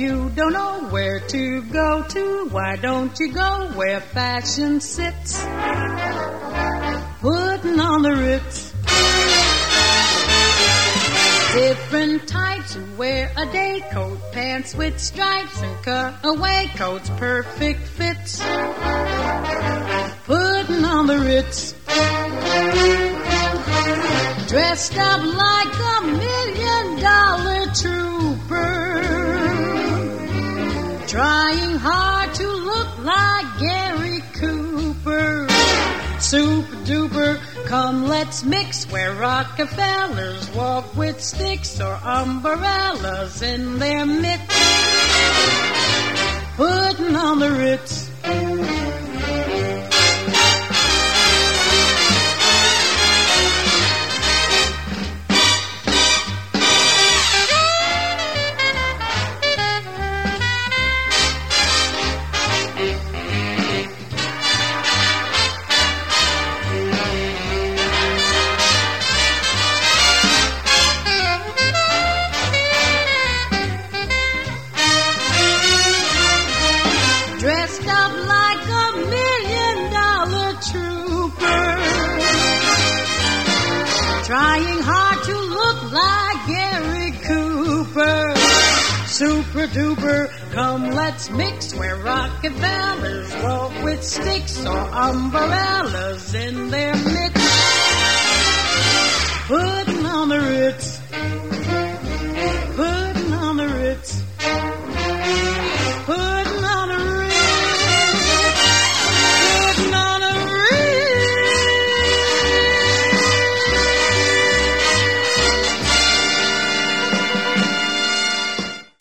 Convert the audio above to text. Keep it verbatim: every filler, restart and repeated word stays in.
you don't know where to go to, why don't you go where fashion sits? Putting on the Ritz. Different types who wear a day coat, pants with stripes and cutaway coats, perfect fits. Putting on the Ritz. Dressed up like a million dollar trooper, trying hard to look like Gary Cooper. Super duper, come let's mix where Rockefellers walk with sticks or umbrellas in their mitts. Putting on the Ritz. Dressed up like a million dollar trooper, trying hard to look like Gary Cooper. Super duper, come let's mix where Rockefellers walk with sticks or umbrellas in their mitts. Putting on the Ritz.